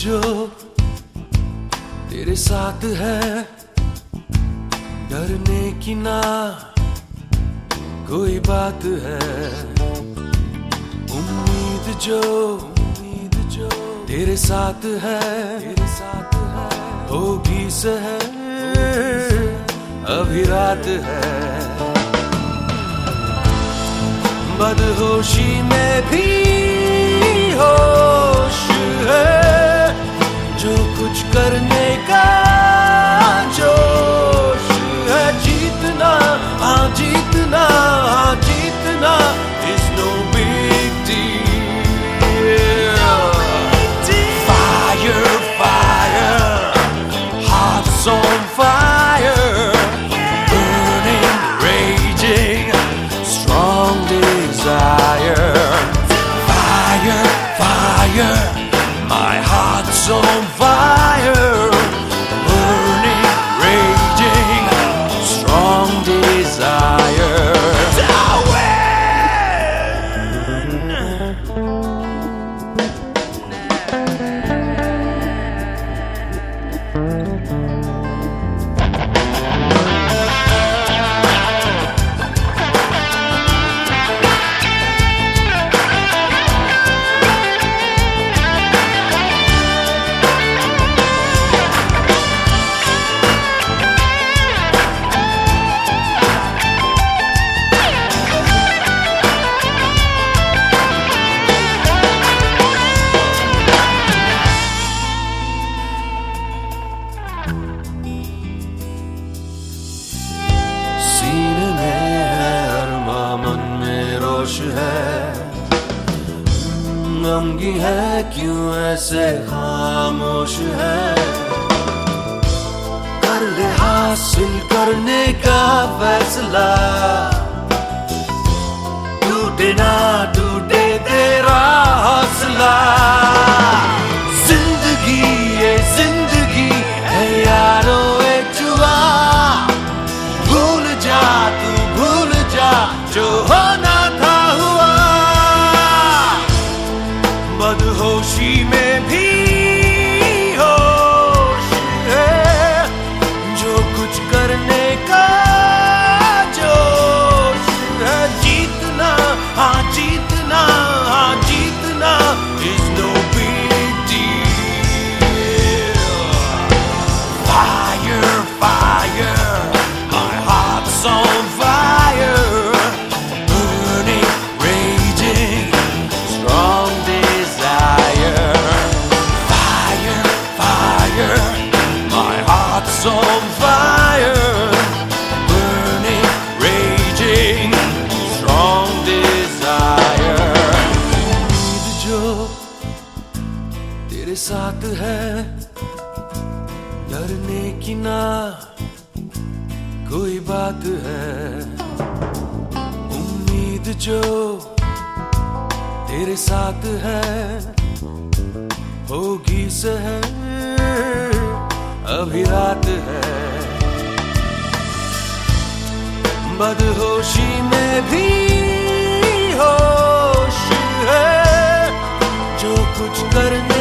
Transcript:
जो तेरे साथ है, डरने की ना कोई बात है। उम्मीद जो तेरे साथ है, होगी सहर अभी रात है। बदहोशी में भी होश है, जो कुछ करने का जोश है। जीतना हाँ जीतना हाँ जीतना is no big deal। Fire fire, hearts on fire, burning raging strong desire। Fire fire, my heart's on fire, burning raging strong desire। सीने में है अरमा, मन में रोश है, गमगी है क्यों ऐसे खामोश है। कर ले हासिल करने का फैसला, टूटे ना टूटे तेरा हौसला। जिंदगी ये जिंदगी है यारो एक जुआ, भूल जा तू भूल जा जो होना था हुआ। बदहोशी में भी होश है, जो कुछ करने का जोश है। जीतना हाँ जीतना हाँ जीतना is no big deal। Fire fire, my heart's on fire, burning raging strong desire। Fire fire, my heart's on fire, burning raging strong desire। उम्मीद जो तेरे साथ है, डरने की ना कोई बात है। उम्मीद जो तेरे साथ है, होगी सहर अभी रात है। बदहोशी में भी होश है, जो कुछ करने